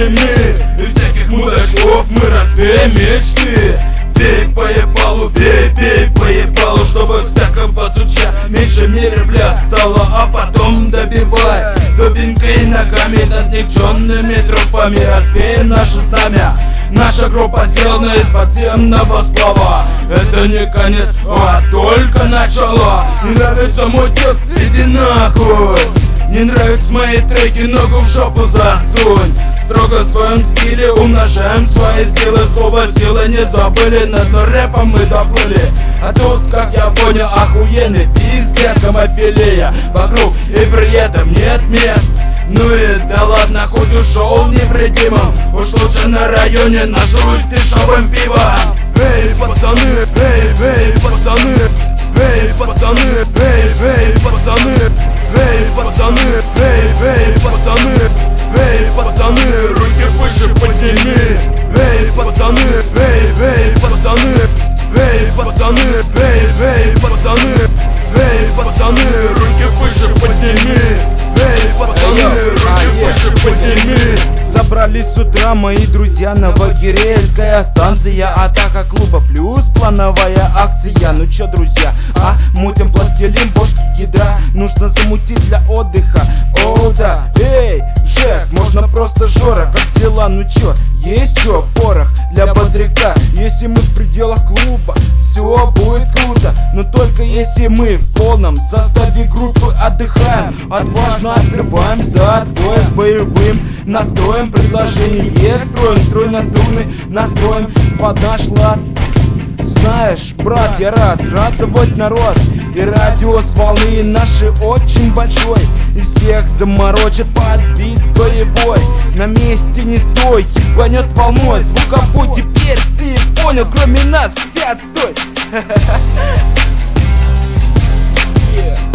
подними, и всяких мудачков мы разбеем мечты. Бей по ебалу, бей по ебалу, чтобы всяком подсуча меньше мире, бля, стало, а потом добивай дубинкой ногами над никчемными трупами. Разбей наше знамя. Наша группа сделана из подземного сплава. Это не конец, а только начало. Не нравится мой текст, иди нахуй. Не нравятся мои треки, ногу в жопу засунь. Строго в своем стиле умножаем свои силы. Слово силы не забыли, над рэпом мы доплыли. А тут, как я понял, охуенный пиздец, гомофилия вокруг, и при этом нет мест. Ну и да ладно, хоть ушел невредимым, уж лучше на районе нажрусь дешевым пивом. Эй, пацаны, эй, пацаны, эй, пацаны, эй, пацаны, эй, пацаны, эй, пацаны, эй, пацаны, руки выше подними. Эй, пацаны, эй, пацаны, эй, пацаны, эй, пацаны, эй, пацаны, руки выше подними. Эй, пацаны, руки выше подними. Собрались с утра мои друзья, Новогирельская станция, атака клуба плюс плановая акция. Ну чё, друзья, мутим пластилин, бошки ядра, нужно замутить для отдыха. О, да, эй, Жек, можно просто Жора, как дела, ну чё, есть чё, порох для бодряка. Если мы в пределах клуба, все будет круто, но только если мы в полном составе группы отдыхаем. Отважно открываем сдат, бой с боевым настроем. Предложение строим, строй на струны, настроим под наш лад. Знаешь, брат, я рад радовать народ. И радиус волны наши очень большой, и всех заморочит под бит боевой. На месте не стой, ебанет волной. Звуковой, теперь ты понял, кроме нас все отстой. Yeah.